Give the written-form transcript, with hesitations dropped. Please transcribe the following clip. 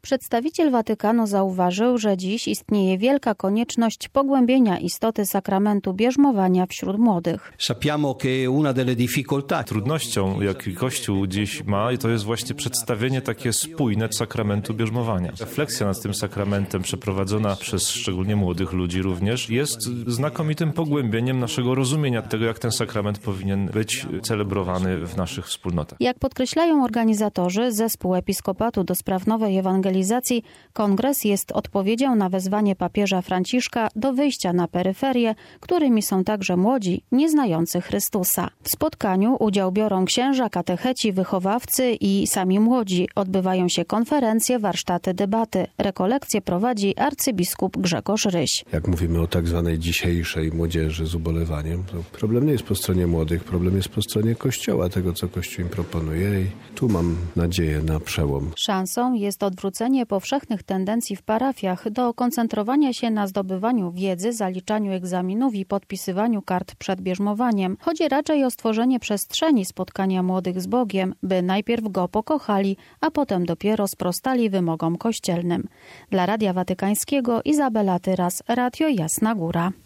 Przedstawiciel Watykanu zauważył, że dziś istnieje wielka konieczność pogłębienia istoty sakramentu bierzmowania wśród młodych. Trudnością, jaki Kościół dziś ma, to jest właśnie przedstawienie takie spójne sakramentu bierzmowania. Refleksja nad tym sakramentem przeprowadzona przez szczególnie młodych ludzi również jest znakomitym pogłębieniem naszego rozumienia tego, jak ten sakrament powinien być celebrowany w naszych wspólnotach. Jak podkreślają organizatorzy, zespół Episkopatu do spraw nowej ewangelizacji, kongres jest odpowiedzią na wezwanie papieża Franciszka do wyjścia na peryferię, którymi są także młodzi, nieznający Chrystusa. W spotkaniu udział biorą księża, katecheci, wychowawcy i sami młodzi. Odbywają się konferencje, warsztaty, debaty. Rekolekcje prowadzi arcybiskup Grzegorz Ryś. Jak mówimy o tak zwanej dzisiejszej młodzieży z ubolewaniem, to problem nie jest po stronie młodych, problem jest po stronie Kościoła, tego co Kościół im proponuje i tu mam nadzieję na przełom. Szansą jest odwrócenie powszechnych tendencji w parafiach do koncentrowania się na zdobywaniu wiedzy, zaliczaniu egzaminów i podpisywaniu kart przed bierzmowaniem. Chodzi raczej o stworzenie przestrzeni spotkania młodych z Bogiem, by najpierw Go pokochali, a potem dopiero sprostali wymogom kościelnym. Dla Radia Watykańskiego Izabela Tyras, Radio Jasna Góra.